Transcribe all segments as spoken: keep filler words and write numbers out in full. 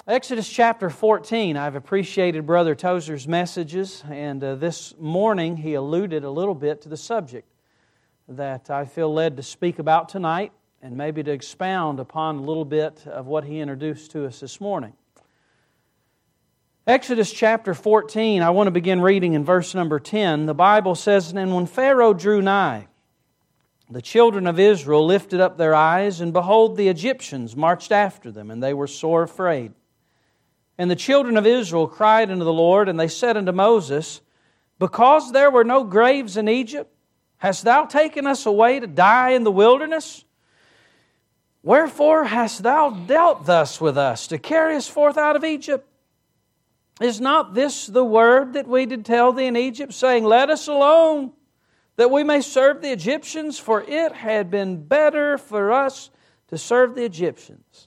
Exodus chapter fourteen. I've appreciated Brother Tozer's messages, and uh, this morning he alluded a little bit to the subject that I feel led to speak about tonight, and maybe to expound upon a little bit of what he introduced to us this morning. Exodus chapter fourteen, I want to begin reading in verse number ten. The Bible says, "And when Pharaoh drew nigh, the children of Israel lifted up their eyes, and behold, the Egyptians marched after them, and they were sore afraid. And the children of Israel cried unto the Lord, and they said unto Moses, Because there were no graves in Egypt, hast Thou taken us away to die in the wilderness? Wherefore hast Thou dealt thus with us, to carry us forth out of Egypt? Is not this the word that we did tell thee in Egypt, saying, Let us alone, that we may serve the Egyptians? For it had been better for us to serve the Egyptians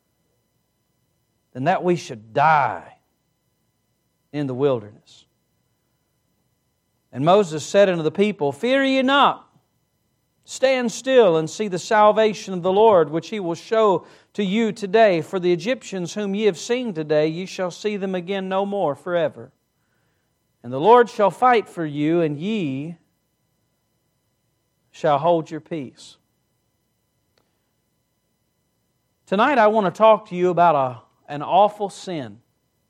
than that we should die in the wilderness. And Moses said unto the people, Fear ye not, stand still and see the salvation of the Lord, which He will show to you today. For the Egyptians whom ye have seen today, ye shall see them again no more forever. And the Lord shall fight for you, and ye shall hold your peace." Tonight I want to talk to you about a, an awful sin.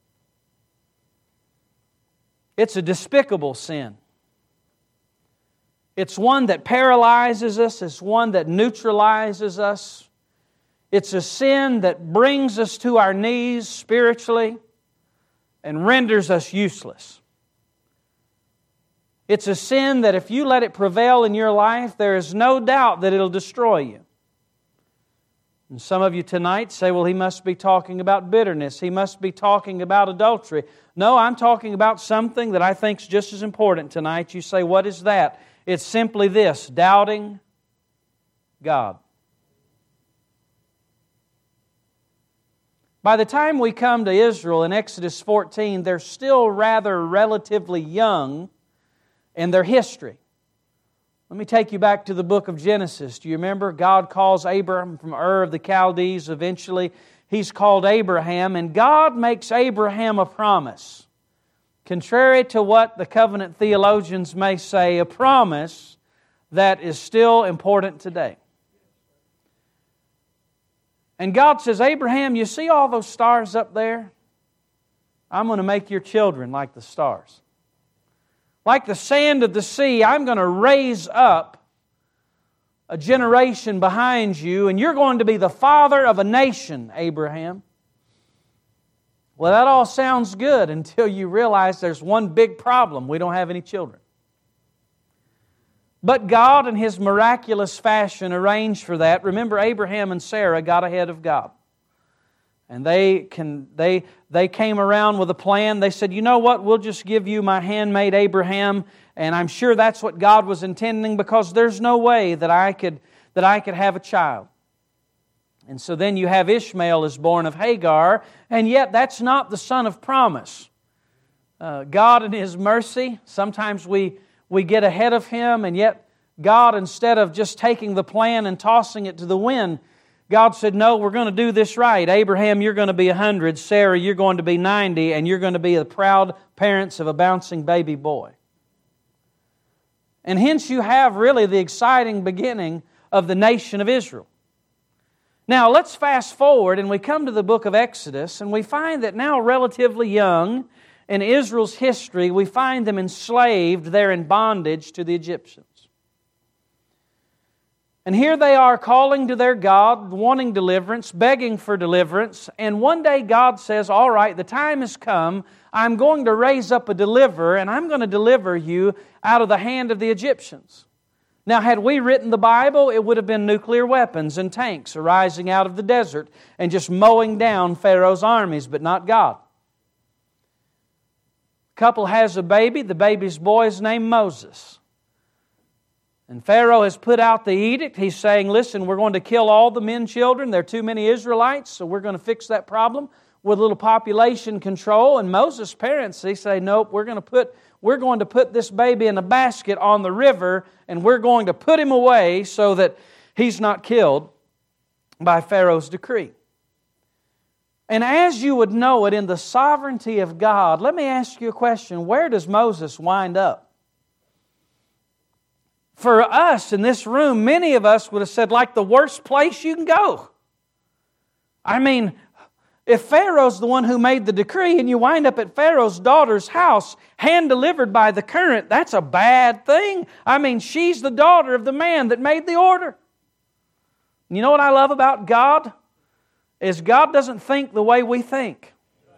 It's a despicable sin. It's one that paralyzes us. It's one that neutralizes us. It's a sin that brings us to our knees spiritually and renders us useless. It's a sin that if you let it prevail in your life, there is no doubt that it'll destroy you. And some of you tonight say, well, he must be talking about bitterness. He must be talking about adultery. No, I'm talking about something that I think is just as important tonight. You say, what is that? It's simply this, doubting God. By the time we come to Israel in Exodus fourteen, they're still rather relatively young in their history. Let me take you back to the book of Genesis. Do you remember? God calls Abraham from Ur of the Chaldees. Eventually, He's called Abraham, and God makes Abraham a promise. Contrary to what the covenant theologians may say, a promise that is still important today. And God says, Abraham, you see all those stars up there? I'm going to make your children like the stars. Like the sand of the sea, I'm going to raise up a generation behind you, and you're going to be the father of a nation, Abraham. Well, that all sounds good until you realize there's one big problem. We don't have any children. But God, in His miraculous fashion, arranged for that. Remember, Abraham and Sarah got ahead of God. And they can they they came around with a plan. They said, you know what, we'll just give you my handmaid Abraham. And I'm sure that's what God was intending, because there's no way that I could that I could have a child. And so then you have Ishmael is born of Hagar, and yet that's not the son of promise. Uh, God in His mercy, sometimes we, we get ahead of Him, and yet God, instead of just taking the plan and tossing it to the wind, God said, no, we're going to do this right. Abraham, you're going to be a hundred. Sarah, you're going to be ninety, and you're going to be the proud parents of a bouncing baby boy. And hence you have really the exciting beginning of the nation of Israel. Now, let's fast forward and we come to the book of Exodus, and we find that now relatively young in Israel's history, we find them enslaved there in bondage to the Egyptians. And here they are calling to their God, wanting deliverance, begging for deliverance. And one day God says, all right, the time has come. I'm going to raise up a deliverer, and I'm going to deliver you out of the hand of the Egyptians. Now, had we written the Bible, it would have been nuclear weapons and tanks arising out of the desert and just mowing down Pharaoh's armies, but not God. The couple has a baby. The baby's boy is named Moses. And Pharaoh has put out the edict. He's saying, listen, we're going to kill all the men, children. There are too many Israelites, so we're going to fix that problem with a little population control. And Moses' parents, they say, nope, we're going to put we're going to put this baby in a basket on the river, and we're going to put him away so that he's not killed by Pharaoh's decree. And as you would know it in the sovereignty of God, let me ask you a question. Where does Moses wind up? For us in this room, many of us would have said, like the worst place you can go. I mean, if Pharaoh's the one who made the decree and you wind up at Pharaoh's daughter's house, hand-delivered by the current, that's a bad thing. I mean, she's the daughter of the man that made the order. You know what I love about God? Is God doesn't think the way we think.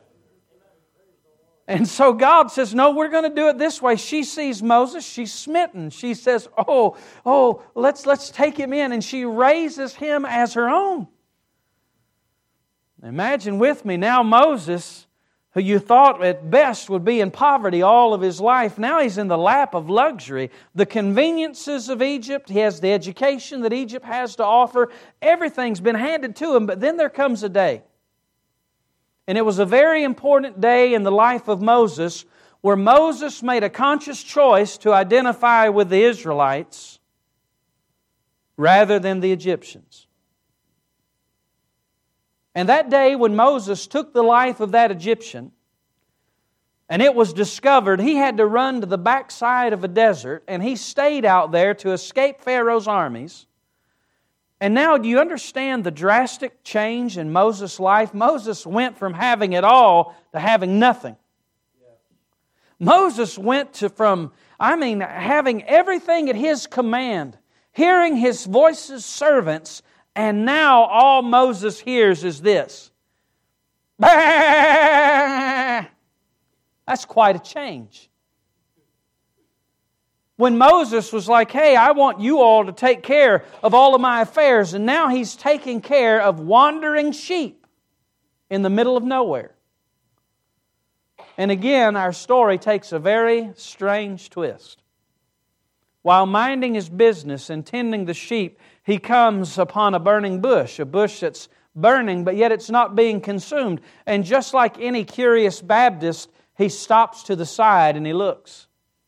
And so God says, no, we're going to do it this way. She sees Moses, she's smitten. She says, oh, oh, let's, let's take him in. And she raises him as her own. Imagine with me now Moses, who you thought at best would be in poverty all of his life, now he's in the lap of luxury. The conveniences of Egypt, he has the education that Egypt has to offer. Everything's been handed to him, but then there comes a day. And it was a very important day in the life of Moses where Moses made a conscious choice to identify with the Israelites rather than the Egyptians. And that day when Moses took the life of that Egyptian, and it was discovered he had to run to the backside of a desert, and he stayed out there to escape Pharaoh's armies. And now, do you understand the drastic change in Moses' life? Moses went from having it all to having nothing. Moses went to from, I mean, having everything at his command, hearing his voice's servants, and now all Moses hears is this. Bah! That's quite a change. When Moses was like, hey, I want you all to take care of all of my affairs, and now he's taking care of wandering sheep in the middle of nowhere. And again, our story takes a very strange twist. While minding his business and tending the sheep, he comes upon a burning bush, a bush that's burning, but yet it's not being consumed. And just like any curious Baptist, he stops to the side and he looks.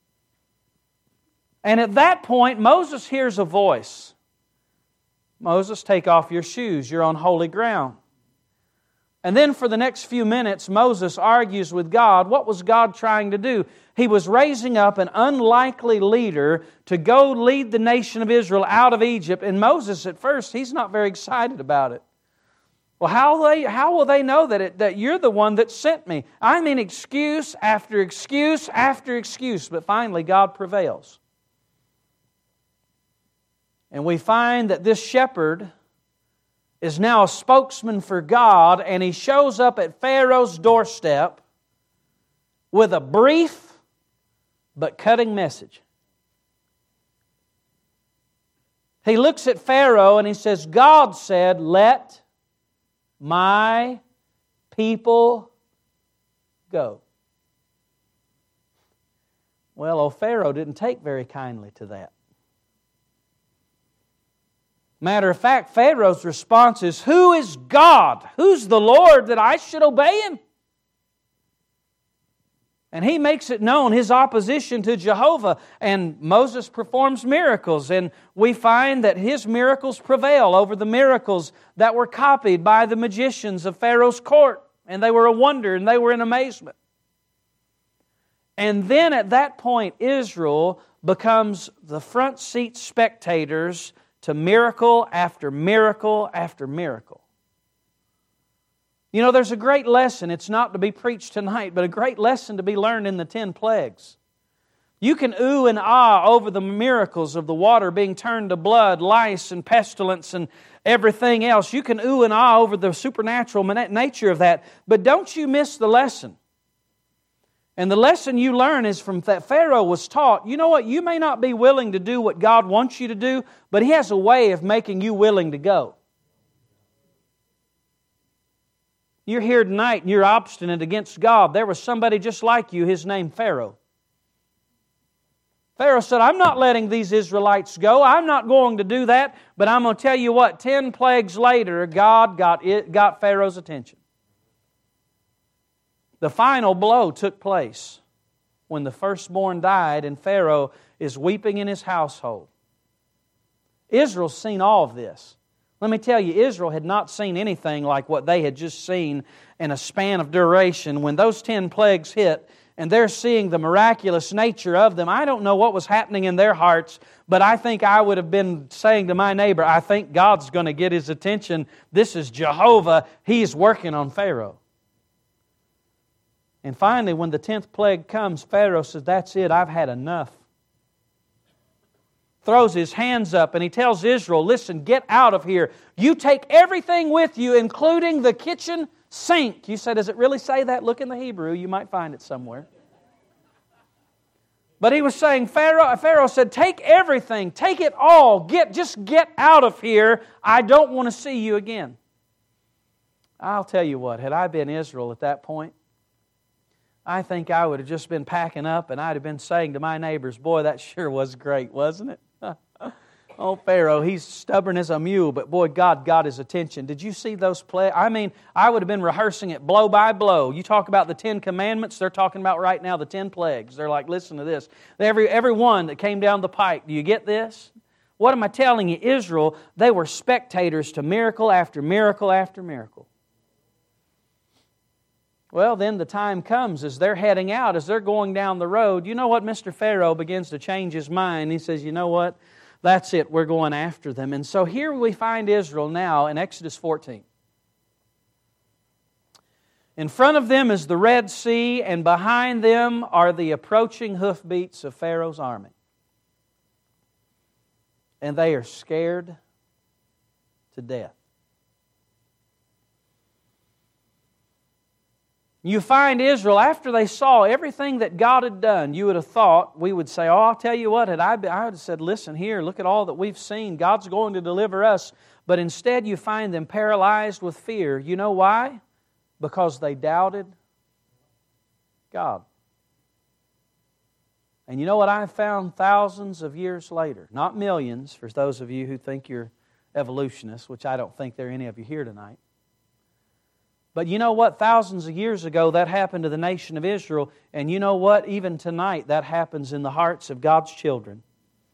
And at that point, Moses hears a voice. Moses, take off your shoes. You're on holy ground. And then for the next few minutes, Moses argues with God. What was God trying to do? He was raising up an unlikely leader to go lead the nation of Israel out of Egypt. And Moses, at first, he's not very excited about it. Well, how will they, how will they know that, it, that you're the one that sent me? I mean, excuse after excuse after excuse. But finally, God prevails. And we find that this shepherd is now a spokesman for God, and he shows up at Pharaoh's doorstep with a brief but cutting message. He looks at Pharaoh and he says, God said, let my people go. Well, old Pharaoh didn't take very kindly to that. Matter of fact, Pharaoh's response is, who is God? Who's the Lord that I should obey Him? And he makes it known, his opposition to Jehovah. And Moses performs miracles. And we find that his miracles prevail over the miracles that were copied by the magicians of Pharaoh's court. And they were a wonder and they were in amazement. And then at that point, Israel becomes the front seat spectators to miracle after miracle after miracle. You know, there's a great lesson. It's not to be preached tonight, but a great lesson to be learned in the ten plagues. You can ooh and ah over the miracles of the water being turned to blood, lice and pestilence and everything else. You can ooh and ah over the supernatural nature of that, but don't you miss the lesson. And the lesson you learn is from that Pharaoh was taught, you know what, you may not be willing to do what God wants you to do, but He has a way of making you willing to go. You're here tonight and you're obstinate against God. There was somebody just like you, his name Pharaoh. Pharaoh said, I'm not letting these Israelites go. I'm not going to do that. But I'm going to tell you what, ten plagues later, God got, it, got Pharaoh's attention. The final blow took place when the firstborn died and Pharaoh is weeping in his household. Israel's seen all of this. Let me tell you, Israel had not seen anything like what they had just seen in a span of duration. When those ten plagues hit, and they're seeing the miraculous nature of them, I don't know what was happening in their hearts, but I think I would have been saying to my neighbor, I think God's going to get his attention. This is Jehovah. He's working on Pharaoh. And finally, when the tenth plague comes, Pharaoh says, that's it, I've had enough. Throws his hands up and he tells Israel, listen, get out of here. You take everything with you, including the kitchen sink. You say, does it really say that? Look in the Hebrew. You might find it somewhere. But he was saying, Pharaoh, Pharaoh said, take everything. Take it all. Get, just get out of here. I don't want to see you again. I'll tell you what, had I been Israel at that point, I think I would have just been packing up and I'd have been saying to my neighbors, boy, that sure was great, wasn't it? Oh, Pharaoh, he's stubborn as a mule, but boy, God got his attention. Did you see those plagues? I mean, I would have been rehearsing it blow by blow. You talk about the Ten Commandments, they're talking about right now the ten plagues. They're like, listen to this. Every, every one that came down the pike, do you get this? What am I telling you? Israel, they were spectators to miracle after miracle after miracle. Well, then the time comes as they're heading out, as they're going down the road. You know what? Mister Pharaoh begins to change his mind. He says, you know what? That's it. We're going after them. And so here we find Israel now in Exodus fourteen. In front of them is the Red Sea, and behind them are the approaching hoofbeats of Pharaoh's army. And they are scared to death. You find Israel, after they saw everything that God had done, you would have thought, we would say, oh, I'll tell you what, had I, been, I would have said, listen here, look at all that we've seen. God's going to deliver us. But instead you find them paralyzed with fear. You know why? Because they doubted God. And you know what I found thousands of years later? Not millions, for those of you who think you're evolutionists, which I don't think there are any of you here tonight. But you know what? Thousands of years ago, that happened to the nation of Israel. And you know what? Even tonight, that happens in the hearts of God's children.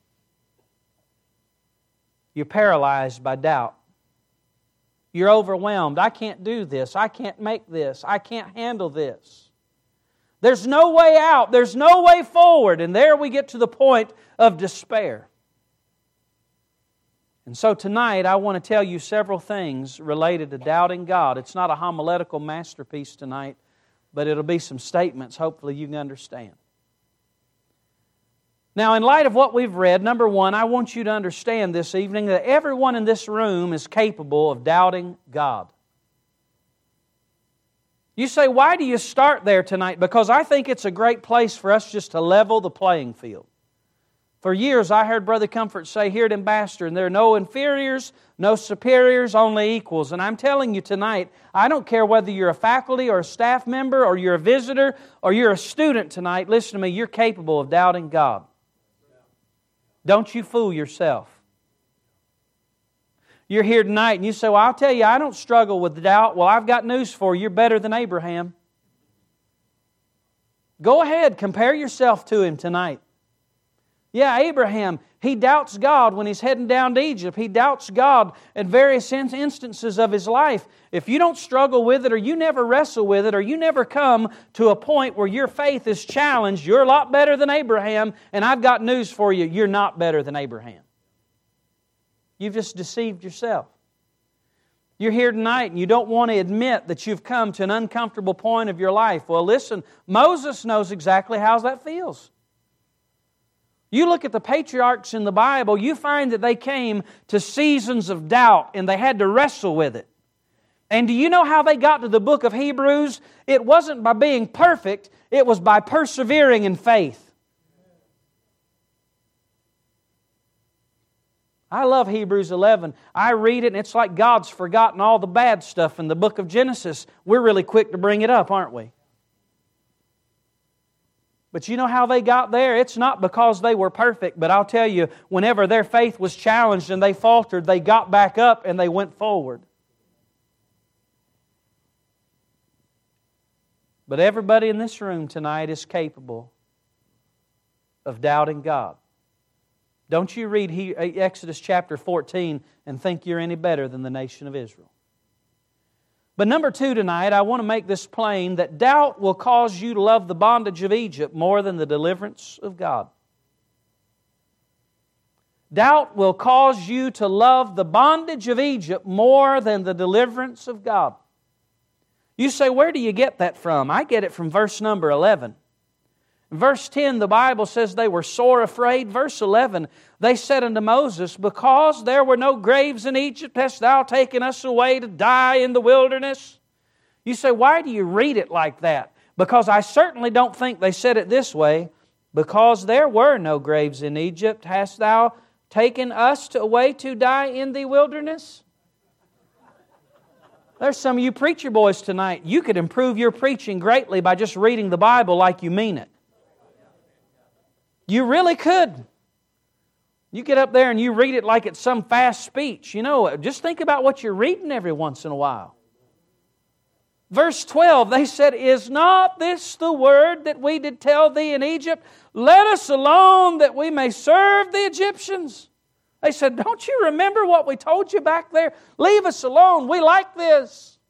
You're paralyzed by doubt. You're overwhelmed. I can't do this. I can't make this. I can't handle this. There's no way out. There's no way forward. And there we get to the point of despair. And so tonight I want to tell you several things related to doubting God. It's not a homiletical masterpiece tonight, but it'll be some statements hopefully you can understand. Now, in light of what we've read, number one, I want you to understand this evening that everyone in this room is capable of doubting God. You say, why do you start there tonight? Because I think it's a great place for us just to level the playing field. For years, I heard Brother Comfort say here at Ambassador, and there are no inferiors, no superiors, only equals. And I'm telling you tonight, I don't care whether you're a faculty or a staff member or you're a visitor or you're a student tonight, listen to me, you're capable of doubting God. Don't you fool yourself. You're here tonight and you say, well, I'll tell you, I don't struggle with doubt. Well, I've got news for you. You're better than Abraham. Go ahead, compare yourself to him tonight. Yeah, Abraham, he doubts God when he's heading down to Egypt. He doubts God at various instances of his life. If you don't struggle with it, or you never wrestle with it, or you never come to a point where your faith is challenged, you're a lot better than Abraham, and I've got news for you, you're not better than Abraham. You've just deceived yourself. You're here tonight and you don't want to admit that you've come to an uncomfortable point of your life. Well, listen, Moses knows exactly how that feels. You look at the patriarchs in the Bible, you find that they came to seasons of doubt and they had to wrestle with it. And do you know how they got to the book of Hebrews? It wasn't by being perfect, it was by persevering in faith. I love Hebrews eleven. I read it and it's like God's forgotten all the bad stuff in the book of Genesis. We're really quick to bring it up, aren't we? But you know how they got there? It's not because they were perfect, but I'll tell you, whenever their faith was challenged and they faltered, they got back up and they went forward. But everybody in this room tonight is capable of doubting God. Don't you read Exodus chapter fourteen and think you're any better than the nation of Israel. But number two tonight, I want to make this plain that doubt will cause you to love the bondage of Egypt more than the deliverance of God. Doubt will cause you to love the bondage of Egypt more than the deliverance of God. You say, where do you get that from? I get it from verse number eleven. In verse ten, the Bible says they were sore afraid. Verse eleven, they said unto Moses, because there were no graves in Egypt, hast thou taken us away to die in the wilderness? You say, why do you read it like that? Because I certainly don't think they said it this way. Because there were no graves in Egypt, hast thou taken us away to die in the wilderness? There's some of you preacher boys tonight. You could improve your preaching greatly by just reading the Bible like you mean it. You really could. You get up there and you read it like it's some fast speech. You know, just think about what you're reading every once in a while. Verse twelve, they said, is not this the word that we did tell thee in Egypt? Let us alone that we may serve the Egyptians. They said, don't you remember what we told you back there? Leave us alone. We like this.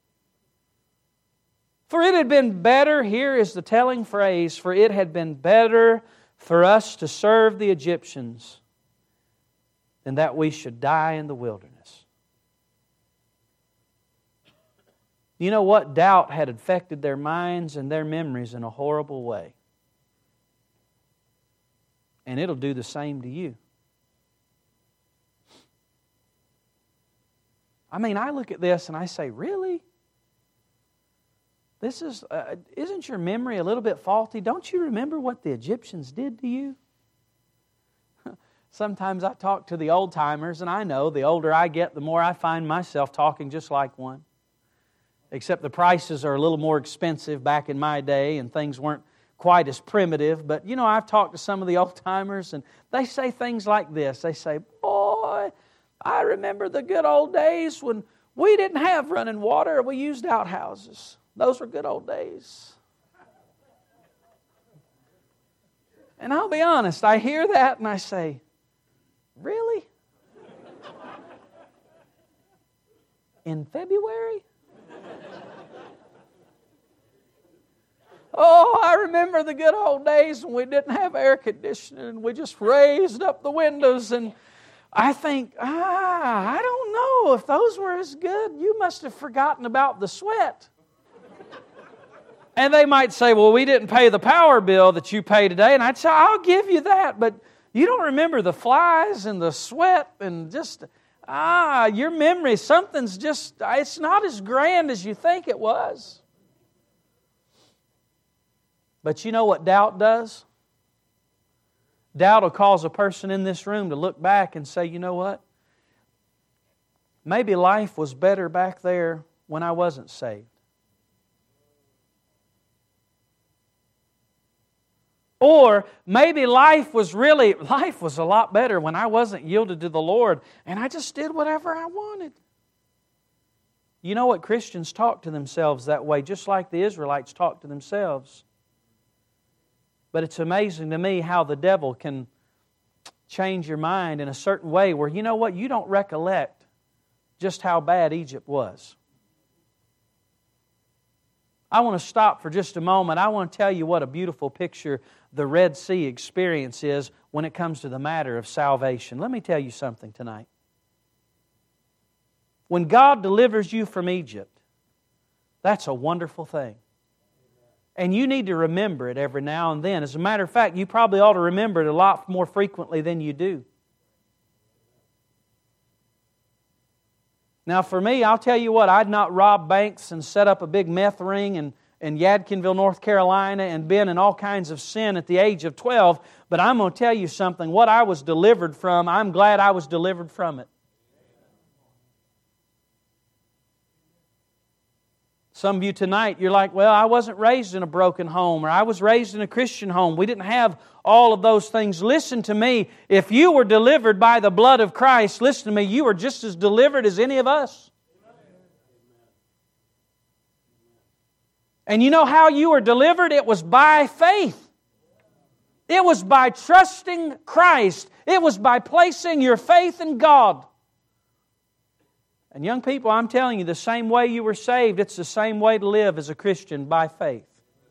For it had been better, here is the telling phrase, for it had been better for us to serve the Egyptians than that we should die in the wilderness. You know what? Doubt had affected their minds and their memories in a horrible way. And it'll do the same to you. I mean, I look at this and I say, really? This is, uh, isn't your memory a little bit faulty? Don't you remember what the Egyptians did to you? Sometimes I talk to the old-timers, and I know the older I get, the more I find myself talking just like one. Except the prices are a little more expensive back in my day, and things weren't quite as primitive. But, you know, I've talked to some of the old-timers, and they say things like this. They say, boy, I remember the good old days when we didn't have running water, we used outhouses. Those were good old days. And I'll be honest, I hear that and I say, really? In February? Oh, I remember the good old days when we didn't have air conditioning and we just raised up the windows, and I think, ah, I don't know if those were as good. You must have forgotten about the sweat. And they might say, well, we didn't pay the power bill that you pay today. And I'd say, I'll give you that. But you don't remember the flies and the sweat and just, ah, your memory, something's just, it's not as grand as you think it was. But you know what doubt does? Doubt will cause a person in this room to look back and say, you know what? Maybe life was better back there when I wasn't saved. Or maybe life was really, life was a lot better when I wasn't yielded to the Lord and I just did whatever I wanted. You know what? Christians talk to themselves that way, just like the Israelites talked to themselves. But it's amazing to me how the devil can change your mind in a certain way where, you know what, you don't recollect just how bad Egypt was. I want to stop for just a moment. I want to tell you what a beautiful picture the Red Sea experience is when it comes to the matter of salvation. Let me tell you something tonight. When God delivers you from Egypt, that's a wonderful thing. And you need to remember it every now and then. As a matter of fact, you probably ought to remember it a lot more frequently than you do. Now for me, I'll tell you what, I'd not robbed banks and set up a big meth ring in, in Yadkinville, North Carolina, and been in all kinds of sin at the age of twelve, but I'm going to tell you something. What I was delivered from, I'm glad I was delivered from it. Some of you tonight, you're like, well, I wasn't raised in a broken home, or I was raised in a Christian home. We didn't have all of those things. Listen to me. If you were delivered by the blood of Christ, listen to me, you are just as delivered as any of us. And you know how you were delivered? It was by faith. It was by trusting Christ. It was by placing your faith in God. And young people, I'm telling you, the same way you were saved, it's the same way to live as a Christian, by faith.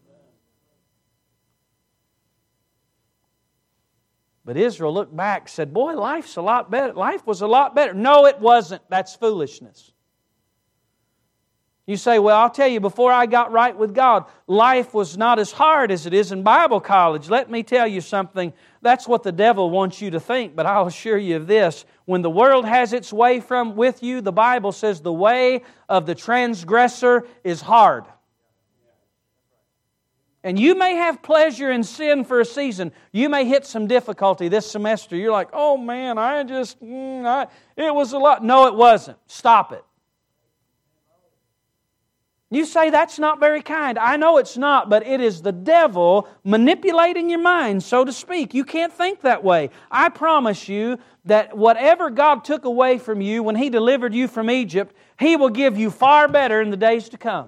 But Israel looked back and said, boy, life's a lot better. Life was a lot better. No, it wasn't. That's foolishness. You say, well, I'll tell you, before I got right with God, life was not as hard as it is in Bible college. Let me tell you something. That's what the devil wants you to think, but I'll assure you of this. When the world has its way from with you, the Bible says the way of the transgressor is hard. And you may have pleasure in sin for a season. You may hit some difficulty this semester. You're like, oh man, I just, mm, I, it was a lot. No, it wasn't. Stop it. You say that's not very kind. I know it's not, but it is the devil manipulating your mind, so to speak. You can't think that way. I promise you that whatever God took away from you when He delivered you from Egypt, He will give you far better in the days to come.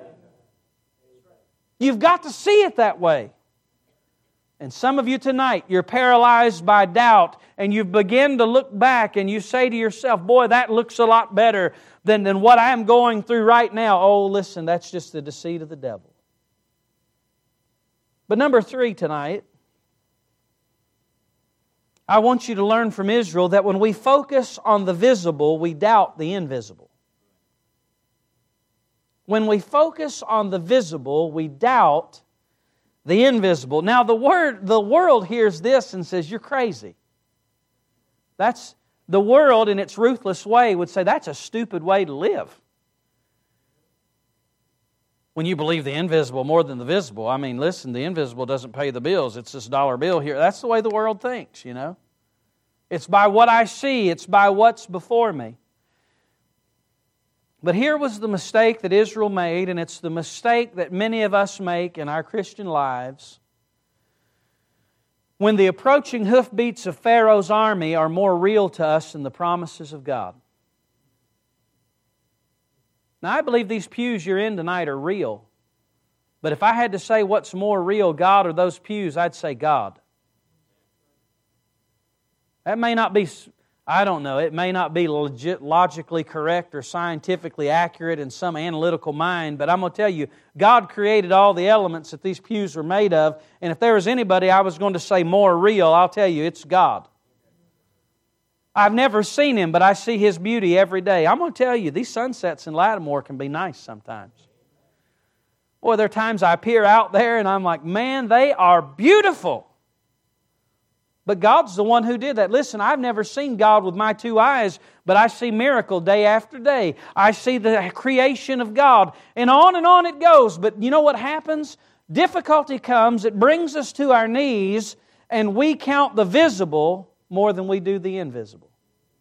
You've got to see it that way. And some of you tonight, you're paralyzed by doubt, and you begin to look back and you say to yourself, boy, that looks a lot better than, than what I'm going through right now. Oh, listen, that's just the deceit of the devil. But number three tonight, I want you to learn from Israel that when we focus on the visible, we doubt the invisible. When we focus on the visible, we doubt the invisible. Now, the word, the world hears this and says, you're crazy. That's the world in its ruthless way would say, that's a stupid way to live. When you believe the invisible more than the visible. I mean, listen, the invisible doesn't pay the bills. It's this dollar bill here. That's the way the world thinks, you know. It's by what I see. It's by what's before me. But here was the mistake that Israel made, and it's the mistake that many of us make in our Christian lives. When the approaching hoofbeats of Pharaoh's army are more real to us than the promises of God. Now, I believe these pews you're in tonight are real. But if I had to say what's more real, God or those pews, I'd say God. That may not be... I don't know, it may not be legit, logically correct or scientifically accurate in some analytical mind, but I'm going to tell you, God created all the elements that these pews were made of, and if there was anybody I was going to say more real, I'll tell you, it's God. I've never seen Him, but I see His beauty every day. I'm going to tell you, these sunsets in Lattimore can be nice sometimes. Boy, there are times I peer out there and I'm like, man, they are beautiful. But God's the one who did that. Listen, I've never seen God with my two eyes, but I see miracle day after day. I see the creation of God, and on and on it goes. But you know what happens? Difficulty comes, it brings us to our knees, and we count the visible more than we do the invisible.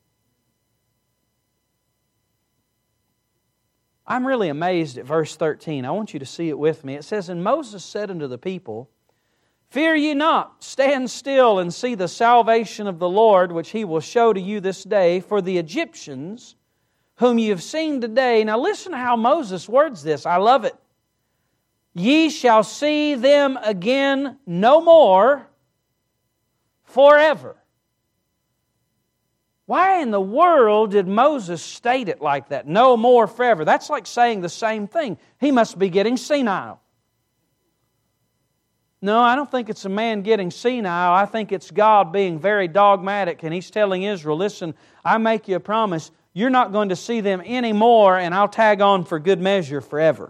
I'm really amazed at verse thirteen. I want you to see it with me. It says, and Moses said unto the people, fear ye not, stand still and see the salvation of the Lord, which He will show to you this day. For the Egyptians, whom ye have seen today... Now listen to how Moses words this. I love it. Ye shall see them again no more forever. Why in the world did Moses state it like that? No more forever. That's like saying the same thing. He must be getting senile. No, I don't think it's a man getting senile. I think it's God being very dogmatic, and He's telling Israel, listen, I make you a promise, you're not going to see them anymore, and I'll tag on for good measure forever.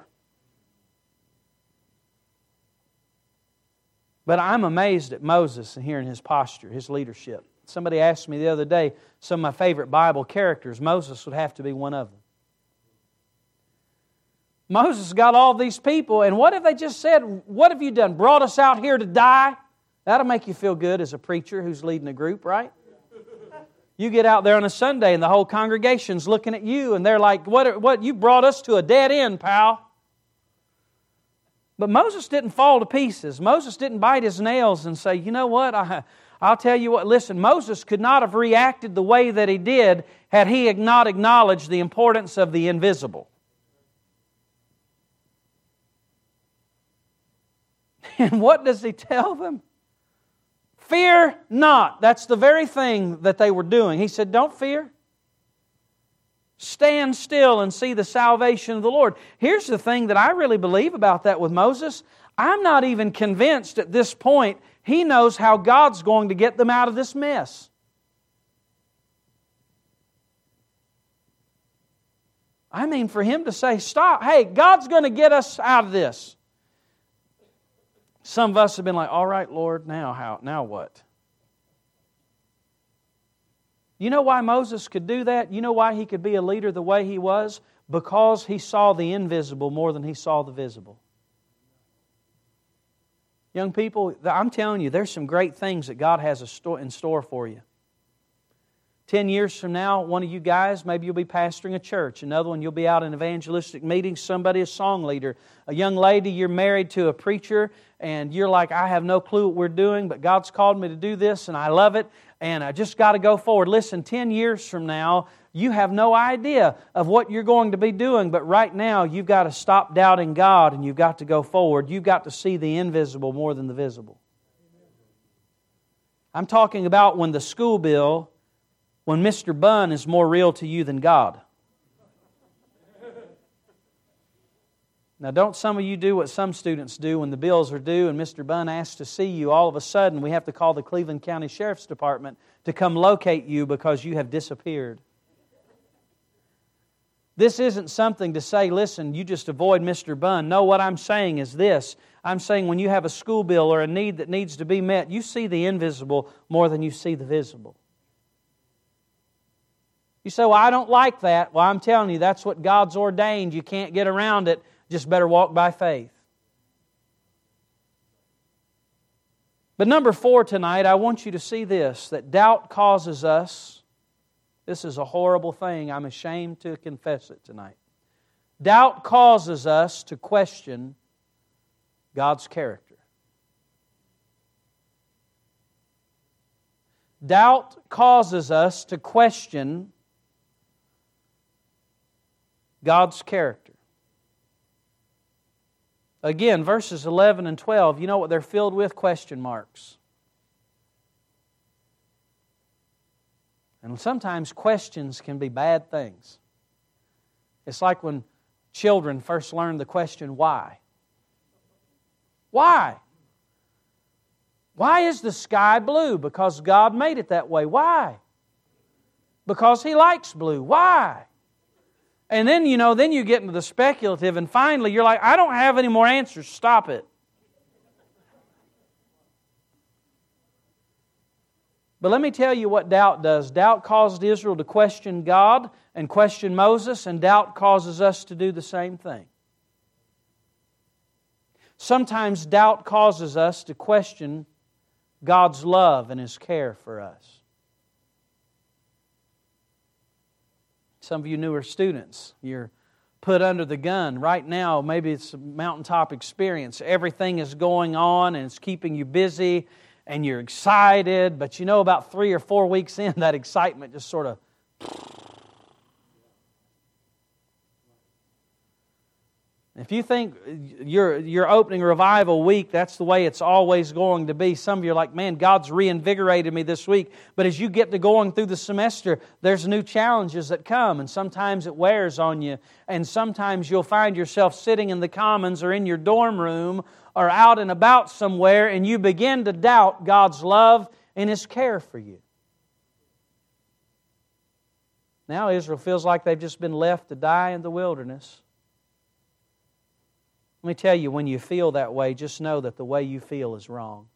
But I'm amazed at Moses and hearing his posture, his leadership. Somebody asked me the other day, some of my favorite Bible characters, Moses would have to be one of them. Moses got all these people, and what if they just said, what have you done? Brought us out here to die? That'll make you feel good as a preacher who's leading a group, right? You get out there on a Sunday and the whole congregation's looking at you and they're like, what, what, you brought us to a dead end, pal. But Moses didn't fall to pieces. Moses didn't bite his nails and say, you know what, I, I'll tell you what, listen, Moses could not have reacted the way that he did had he not acknowledged the importance of the invisible. And what does he tell them? Fear not. That's the very thing that they were doing. He said, don't fear. Stand still and see the salvation of the Lord. Here's the thing that I really believe about that with Moses. I'm not even convinced at this point he knows how God's going to get them out of this mess. I mean, for him to say, stop, hey, God's going to get us out of this. Some of us have been like, all right, Lord, now how? Now what? You know why Moses could do that? You know why he could be a leader the way he was? Because he saw the invisible more than he saw the visible. Young people, I'm telling you, there's some great things that God has in store for you. Ten years from now, one of you guys, maybe you'll be pastoring a church. Another one, you'll be out in evangelistic meetings. Somebody, a song leader. A young lady, you're married to a preacher, and you're like, I have no clue what we're doing, but God's called me to do this, and I love it, and I just got to go forward. Listen, ten years from now, you have no idea of what you're going to be doing, but right now, you've got to stop doubting God, and you've got to go forward. You've got to see the invisible more than the visible. I'm talking about when the school bill, when Mister Bunn is more real to you than God. Now, don't some of you do what some students do when the bills are due and Mister Bunn asks to see you. All of a sudden, we have to call the Cleveland County Sheriff's Department to come locate you because you have disappeared. This isn't something to say, listen, you just avoid Mister Bunn. No, what I'm saying is this. I'm saying when you have a school bill or a need that needs to be met, you see the invisible more than you see the visible. You say, well, I don't like that. Well, I'm telling you, that's what God's ordained. You can't get around it. Just better walk by faith. But number four tonight, I want you to see this, that doubt causes us, this is a horrible thing, I'm ashamed to confess it tonight. Doubt causes us to question God's character. Doubt causes us to question God's character. Again, verses eleven and twelve, you know what they're filled with? Question marks. And sometimes questions can be bad things. It's like when children first learn the question, why? Why? Why is the sky blue? Because God made it that way. Why? Because He likes blue. Why? And then, you know, then you get into the speculative, and finally you're like, I don't have any more answers. Stop it. But let me tell you what doubt does. Doubt caused Israel to question God and question Moses, and doubt causes us to do the same thing. Sometimes doubt causes us to question God's love and His care for us. Some of you newer students, you're put under the gun. Right now, maybe it's a mountaintop experience. Everything is going on and it's keeping you busy and you're excited. But you know, about three or four weeks in, that excitement just sort of... If you think you're, you're opening revival week, that's the way it's always going to be. Some of you are like, man, God's reinvigorated me this week. But as you get to going through the semester, there's new challenges that come. And sometimes it wears on you. And sometimes you'll find yourself sitting in the commons or in your dorm room or out and about somewhere, and you begin to doubt God's love and His care for you. Now Israel feels like they've just been left to die in the wilderness. Let me tell you, when you feel that way, just know that the way you feel is wrong.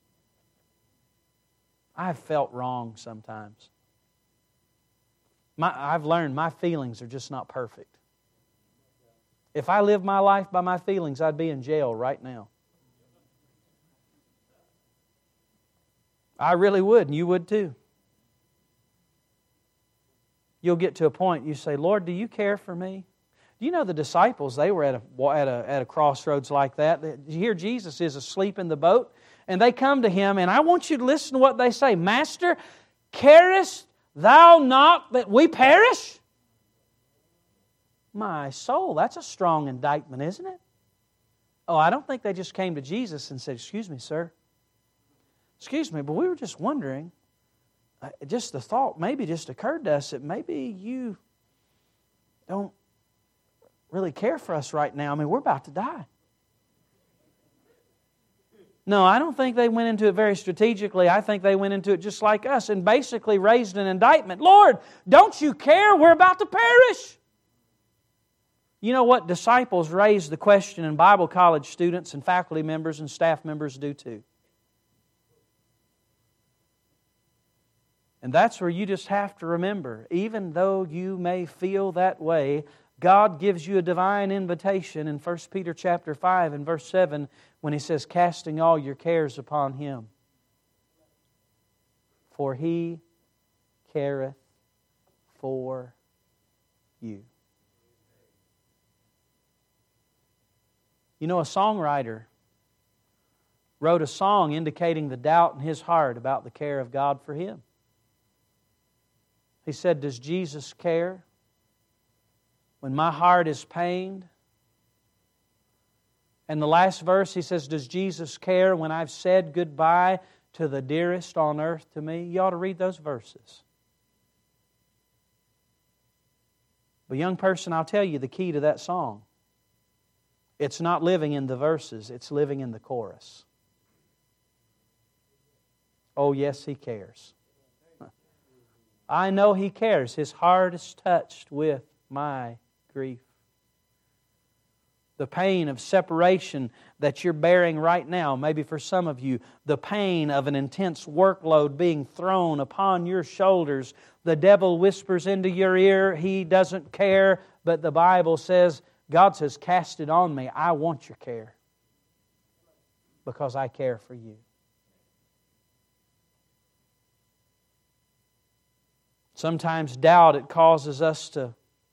I've felt wrong sometimes. My, I've learned my feelings are just not perfect. If I lived my life by my feelings, I'd be in jail right now. I really would, and you would too. You'll get to a point you say, Lord, do you care for me? Do you know the disciples, they were at a, at a, at a crossroads like that. You hear Jesus is asleep in the boat, and they come to Him, and I want you to listen to what they say. Master, carest thou not that we perish? My soul, that's a strong indictment, isn't it? Oh, I don't think they just came to Jesus and said, excuse me, sir. excuse me, but we were just wondering, uh, just the thought maybe just occurred to us that maybe you don't really care for us right now. I mean, we're about to die. No, I don't think they went into it very strategically. I think they went into it just like us and basically raised an indictment. Lord, don't you care? We're about to perish. You know what? Disciples raise the question, and Bible college students and faculty members and staff members do too. And that's where you just have to remember, even though you may feel that way, God gives you a divine invitation in First Peter chapter five and verse seven when He says, casting all your cares upon Him. For He careth for you. You know, a songwriter wrote a song indicating the doubt in his heart about the care of God for him. He said, does Jesus care when my heart is pained? And the last verse, he says, does Jesus care when I've said goodbye to the dearest on earth to me? You ought to read those verses. But young person, I'll tell you the key to that song. It's not living in the verses, it's living in the chorus. Oh, yes, He cares. I know He cares. His heart is touched with my grief. The pain of separation that you're bearing right now, maybe for some of you, the pain of an intense workload being thrown upon your shoulders. The devil whispers into your ear, he doesn't care, but the Bible says, God says, cast it on me. I want your care because I care for you. Sometimes doubt, it causes us to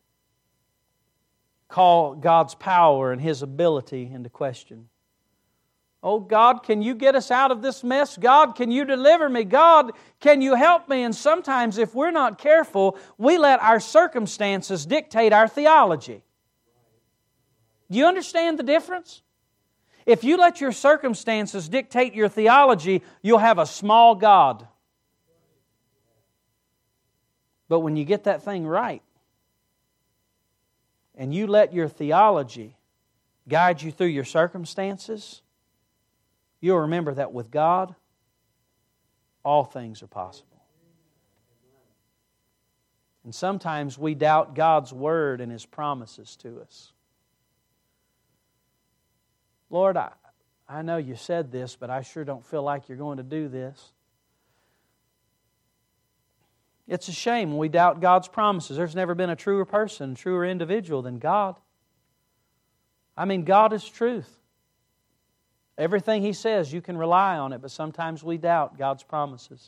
call God's power and His ability into question. Oh God, can you get us out of this mess? God, can you deliver me? God, can you help me? And sometimes if we're not careful, we let our circumstances dictate our theology. Do you understand the difference? If you let your circumstances dictate your theology, you'll have a small God. But when you get that thing right, and you let your theology guide you through your circumstances, you'll remember that with God, all things are possible. And sometimes we doubt God's Word and His promises to us. Lord, I, I know you said this, but I sure don't feel like you're going to do this. It's a shame when we doubt God's promises. There's never been a truer person, truer individual than God. I mean, God is truth. Everything He says, you can rely on it, but sometimes we doubt God's promises.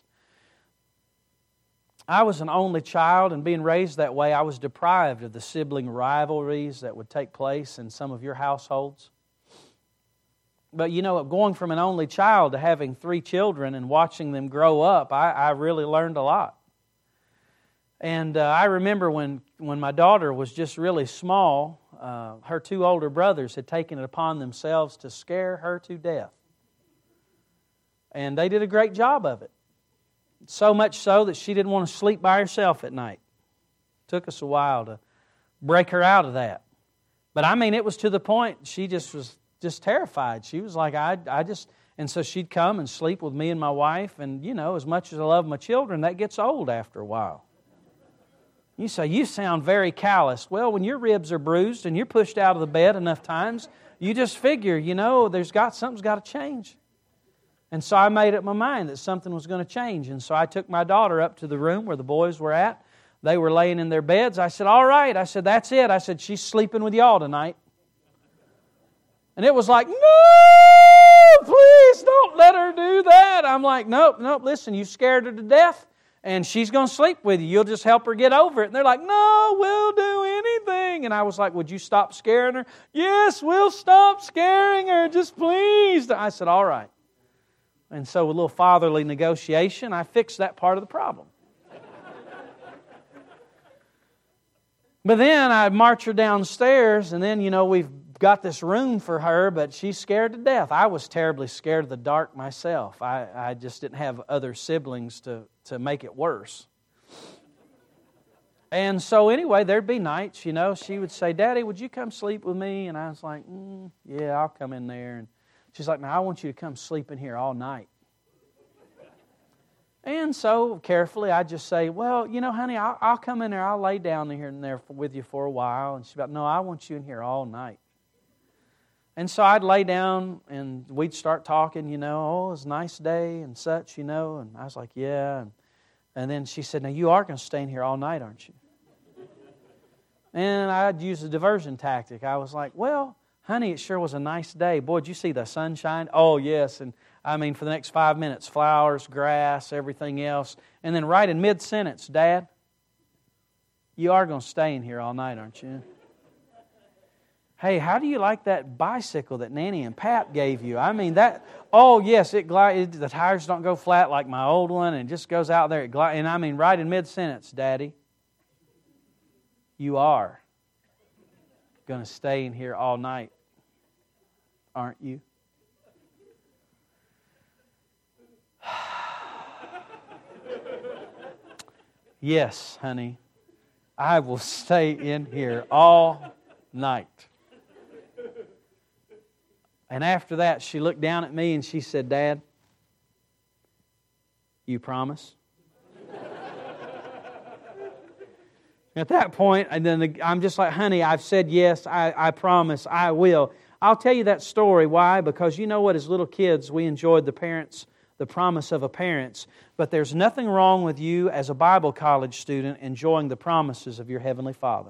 I was an only child, and being raised that way, I was deprived of the sibling rivalries that would take place in some of your households. But you know, going from an only child to having three children and watching them grow up, I, I really learned a lot. And uh, I remember when, when my daughter was just really small, uh, her two older brothers had taken it upon themselves to scare her to death. And they did a great job of it. So much so that she didn't want to sleep by herself at night. It took us a while to break her out of that. But I mean, it was to the point she just was just terrified. She was like, I, I just... And so she'd come and sleep with me and my wife. And, you know, as much as I love my children, that gets old after a while. You say, you sound very callous. Well, when your ribs are bruised and you're pushed out of the bed enough times, you just figure, you know, there's got something's got to change. And so I made up my mind that something was going to change. And so I took my daughter up to the room where the boys were at. They were laying in their beds. I said, all right. I said, that's it. I said, she's sleeping with y'all tonight. And it was like, no, please don't let her do that. I'm like, nope, nope, listen, you scared her to death, and she's going to sleep with you. You'll just help her get over it. And they're like, no, we'll do anything. And I was like, would you stop scaring her? Yes, we'll stop scaring her, just please. I said, all right. And so with a little fatherly negotiation, I fixed that part of the problem. But then I'd march her downstairs, and then, you know, we've got this room for her, but she's scared to death. I was terribly scared of the dark myself. I, I just didn't have other siblings to, to make it worse. And so anyway, there'd be nights, you know, she would say, Daddy, would you come sleep with me? And I was like, mm, yeah, I'll come in there. And she's like, now I want you to come sleep in here all night. And so carefully I just say, well, you know, honey, I'll, I'll come in there. I'll lay down here and there with you for a while. And she's like, no, I want you in here all night. And so I'd lay down and we'd start talking, you know, oh, it's a nice day and such, you know. And I was like, yeah. And, and then she said, now you are going to stay in here all night, aren't you? And I'd use a diversion tactic. I was like, well, honey, it sure was a nice day. Boy, did you see the sunshine? Oh, yes. And I mean, for the next five minutes, flowers, grass, everything else. And then right in mid-sentence, Dad, you are going to stay in here all night, aren't you? Hey, how do you like that bicycle that Nanny and Pat gave you? I mean, that, oh, yes, it glides. The tires don't go flat like my old one, and it just goes out there. It glide, and I mean, right in mid-sentence, Daddy, you are going to stay in here all night, aren't you? Yes, honey, I will stay in here all night. And after that, she looked down at me and she said, Dad, you promise? At that point, and then the, I'm just like, honey, I've said yes, I, I promise, I will. I'll tell you that story. Why? Because you know what, as little kids, we enjoyed the parents, the promise of a parents. But there's nothing wrong with you as a Bible college student enjoying the promises of your Heavenly Father.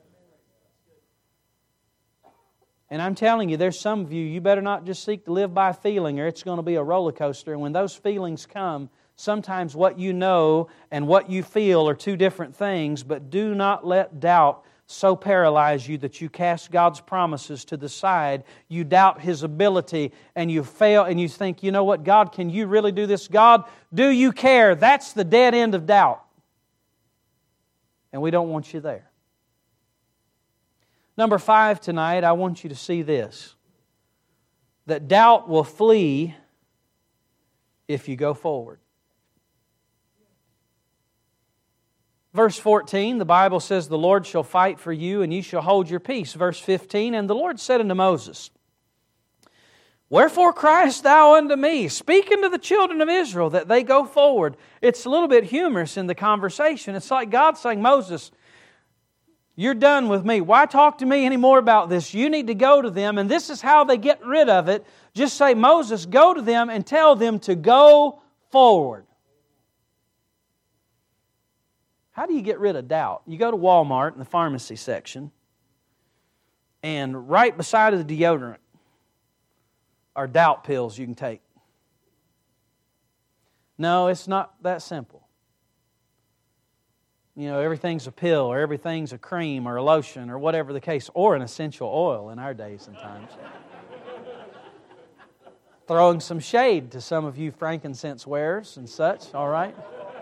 And I'm telling you, there's some of you, you better not just seek to live by feeling, or it's going to be a roller coaster. And when those feelings come, sometimes what you know and what you feel are two different things, but do not let doubt so paralyze you that you cast God's promises to the side. You doubt His ability and you fail and you think, you know what, God, can you really do this? God, do you care? That's the dead end of doubt. And we don't want you there. Number five tonight, I want you to see this. That doubt will flee if you go forward. Verse fourteen, the Bible says, the Lord shall fight for you, and you shall hold your peace. Verse fifteen, and the Lord said unto Moses, wherefore criest thou unto me? Speak unto the children of Israel that they go forward. It's a little bit humorous in the conversation. It's like God saying, Moses, you're done with me. Why talk to me anymore about this? You need to go to them, and this is how they get rid of it. Just say, Moses, go to them and tell them to go forward. How do you get rid of doubt? You go to Walmart in the pharmacy section, and right beside the deodorant are doubt pills you can take. No, it's not that simple. You know, everything's a pill, or everything's a cream, or a lotion, or whatever the case, or an essential oil in our days and times. Throwing some shade to some of you frankincense wearers and such, all right?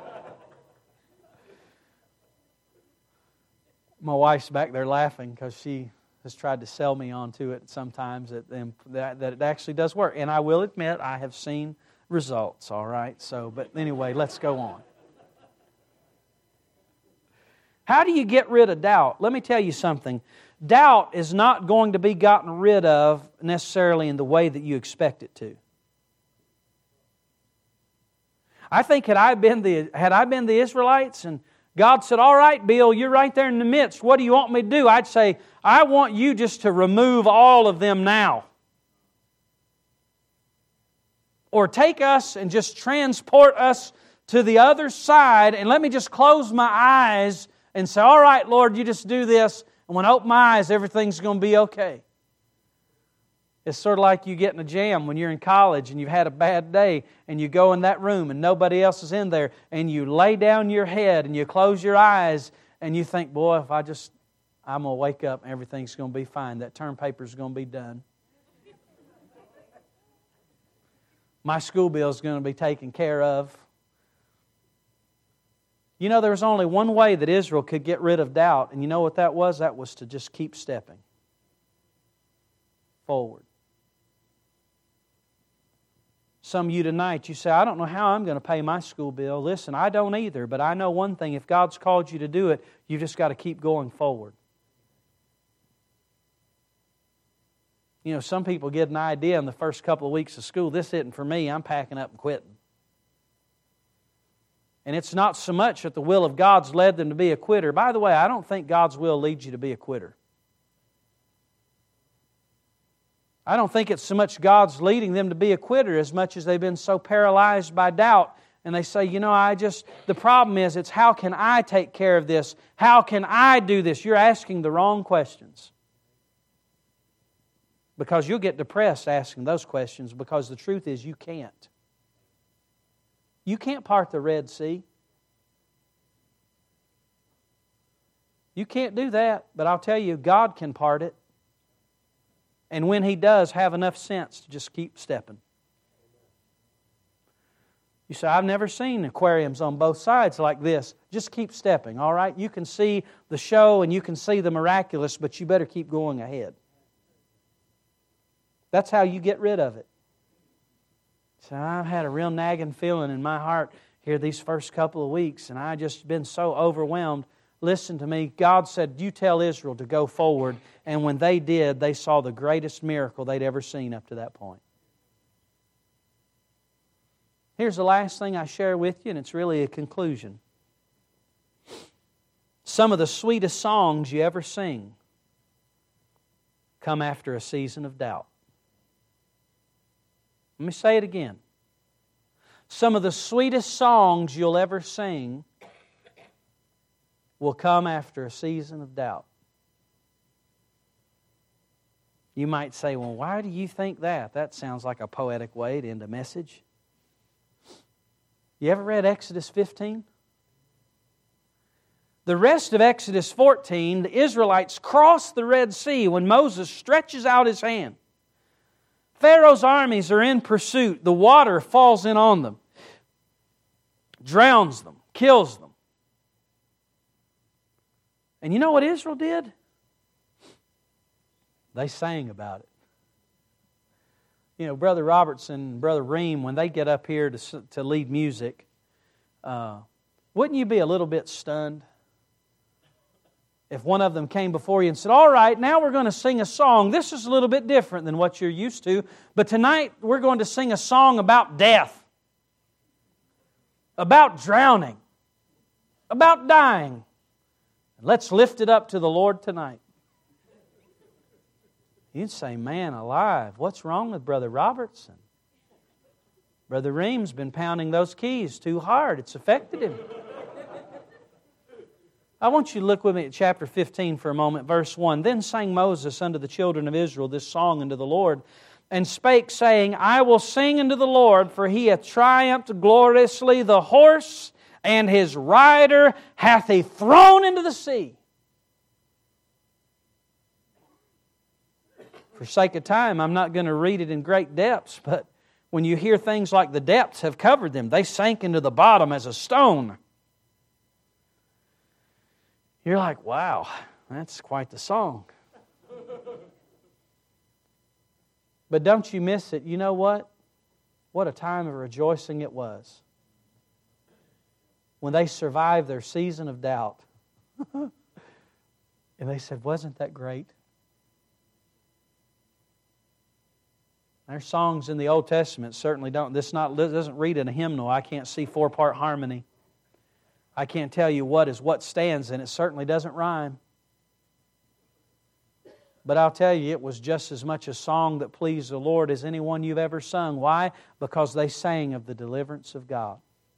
My wife's back there laughing because she has tried to sell me onto it sometimes that, that, that it actually does work. And I will admit I have seen results, all right? So, but anyway, let's go on. How do you get rid of doubt? Let me tell you something. Doubt is not going to be gotten rid of necessarily in the way that you expect it to. I think had I been the had I been the Israelites and God said, all right, Bill, you're right there in the midst. What do you want me to do? I'd say, I want you just to remove all of them now. Or take us and just transport us to the other side and let me just close my eyes and say, all right, Lord, you just do this. And when I open my eyes, everything's going to be okay. It's sort of like you get in a jam when you're in college and you've had a bad day and you go in that room and nobody else is in there and you lay down your head and you close your eyes and you think, boy, if I just, I'm going to wake up and everything's going to be fine. That term paper's going to be done. My school bill is going to be taken care of. You know, there was only one way that Israel could get rid of doubt, and you know what that was? That was to just keep stepping. forward. Some of you tonight, you say, I don't know how I'm going to pay my school bill. Listen, I don't either, but I know one thing. If God's called you to do it, you've just got to keep going forward. You know, some people get an idea in the first couple of weeks of school, this isn't for me, I'm packing up and quitting. And it's not so much that the will of God's led them to be a quitter. By the way, I don't think God's will leads you to be a quitter. I don't think it's so much God's leading them to be a quitter as much as they've been so paralyzed by doubt. And they say, you know, I just, the problem is, it's how can I take care of this? How can I do this? You're asking the wrong questions. Because you'll get depressed asking those questions, because the truth is you can't. You can't part the Red Sea. You can't do that, but I'll tell you, God can part it. And when He does, have enough sense to just keep stepping. You say, I've never seen aquariums on both sides like this. Just keep stepping, all right? You can see the show and you can see the miraculous, but you better keep going ahead. That's how you get rid of it. So I've had a real nagging feeling in my heart here these first couple of weeks, and I've just been so overwhelmed. Listen to me. God said, you tell Israel to go forward. And when they did, they saw the greatest miracle they'd ever seen up to that point. Here's the last thing I share with you, and it's really a conclusion. Some of the sweetest songs you ever sing come after a season of doubt. Let me say it again. Some of the sweetest songs you'll ever sing will come after a season of doubt. You might say, well, why do you think that? That sounds like a poetic way to end a message. You ever read Exodus fifteen? The rest of Exodus fourteen, the Israelites cross the Red Sea when Moses stretches out his hand. Pharaoh's armies are in pursuit. The water falls in on them, drowns them, kills them. And you know what Israel did? They sang about it. You know, Brother Robertson and Brother Ream, when they get up here to, to lead music, uh, wouldn't you be a little bit stunned if one of them came before you and said, all right, now we're going to sing a song. This is a little bit different than what you're used to, but tonight we're going to sing a song about death, about drowning, about dying. Let's lift it up to the Lord tonight. You'd say, man alive, what's wrong with Brother Robertson? Brother Ream's been pounding those keys too hard. It's affected him. I want you to look with me at chapter fifteen for a moment, verse one. Then sang Moses unto the children of Israel this song unto the Lord, and spake, saying, I will sing unto the Lord, for He hath triumphed gloriously. The horse and his rider hath He thrown into the sea. For sake of time, I'm not going to read it in great depths, but when you hear things like the depths have covered them, they sank into the bottom as a stone. You're like, wow, that's quite the song. But don't you miss it. You know what? What a time of rejoicing it was when they survived their season of doubt. And they said, wasn't that great? There's songs in the Old Testament certainly don't. This not doesn't read in a hymnal. I can't see four-part harmony. I can't tell you what is what stands, and it certainly doesn't rhyme. But I'll tell you, it was just as much a song that pleased the Lord as any one you've ever sung. Why? Because they sang of the deliverance of God.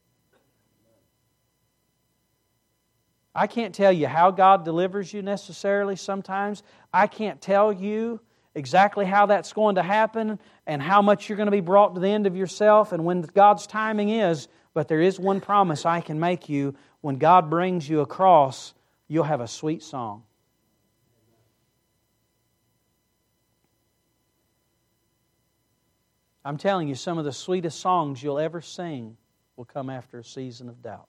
I can't tell you how God delivers you necessarily sometimes. I can't tell you exactly how that's going to happen and how much you're going to be brought to the end of yourself and when God's timing is. But there is one promise I can make you. When God brings you across, you'll have a sweet song. I'm telling you, some of the sweetest songs you'll ever sing will come after a season of doubt.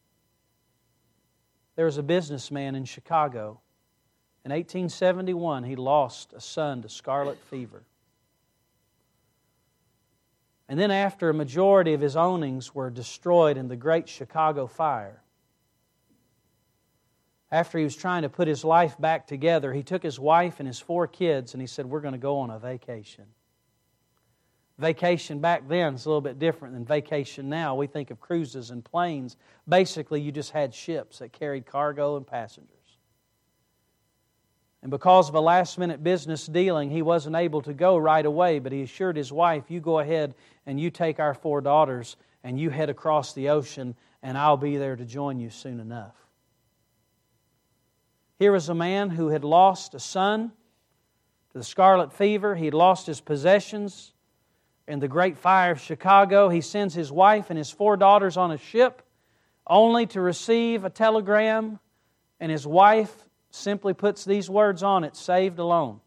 There was a businessman in Chicago. In eighteen seventy-one, he lost a son to scarlet fever. And then after a majority of his ownings were destroyed in the Great Chicago Fire, after he was trying to put his life back together, he took his wife and his four kids and he said, we're going to go on a vacation. Vacation back then is a little bit different than vacation now. We think of cruises and planes. Basically, you just had ships that carried cargo and passengers. And because of a last-minute business dealing, he wasn't able to go right away, but he assured his wife, you go ahead and you take our four daughters and you head across the ocean and I'll be there to join you soon enough. Here was a man who had lost a son to the scarlet fever. He had lost his possessions in the Great Fire of Chicago. He sends his wife and his four daughters on a ship only to receive a telegram, and his wife simply puts these words on it, saved alone.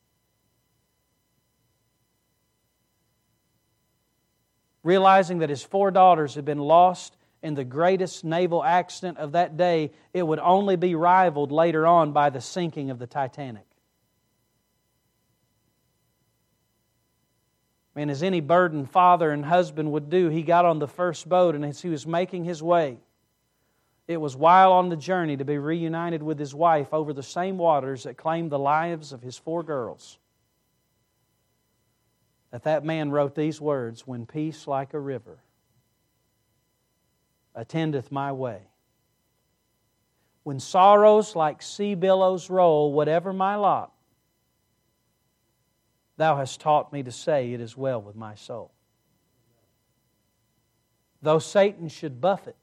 Realizing that his four daughters had been lost in the greatest naval accident of that day, it would only be rivaled later on by the sinking of the Titanic. And as any burdened father and husband would do, he got on the first boat, and as he was making his way, it was while on the journey to be reunited with his wife over the same waters that claimed the lives of his four girls, that that man wrote these words, when peace like a river attendeth my way, when sorrows like sea billows roll, whatever my lot, Thou hast taught me to say, it is well with my soul. Though Satan should buffet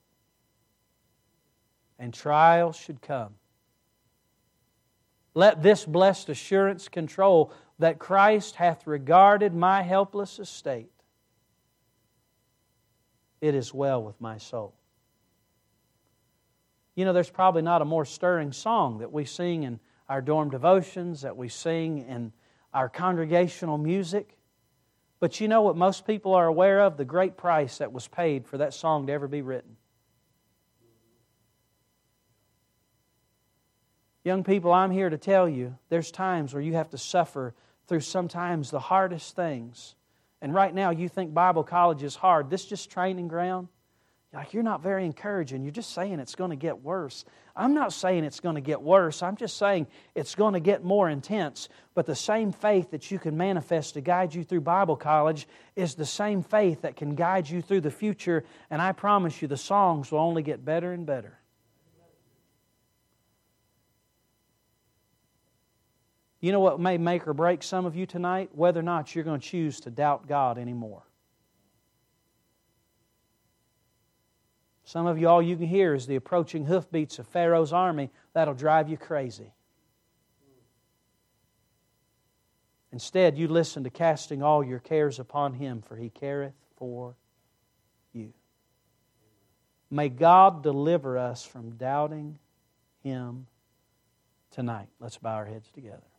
and trials should come, let this blessed assurance control that Christ hath regarded my helpless estate. It is well with my soul. You know, there's probably not a more stirring song that we sing in our dorm devotions, that we sing in our congregational music. But you know what most people are aware of? The great price that was paid for that song to ever be written. Young people, I'm here to tell you, there's times where you have to suffer through sometimes the hardest things. And right now you think Bible college is hard. This is just training ground. Like, you're not very encouraging. You're just saying it's going to get worse. I'm not saying it's going to get worse. I'm just saying it's going to get more intense. But the same faith that you can manifest to guide you through Bible college is the same faith that can guide you through the future. And I promise you, the songs will only get better and better. You know what may make or break some of you tonight? Whether or not you're going to choose to doubt God anymore. Some of you, all you can hear is the approaching hoofbeats of Pharaoh's army. That'll drive you crazy. Instead, you listen to casting all your cares upon Him, for He careth for you. May God deliver us from doubting Him tonight. Let's bow our heads together.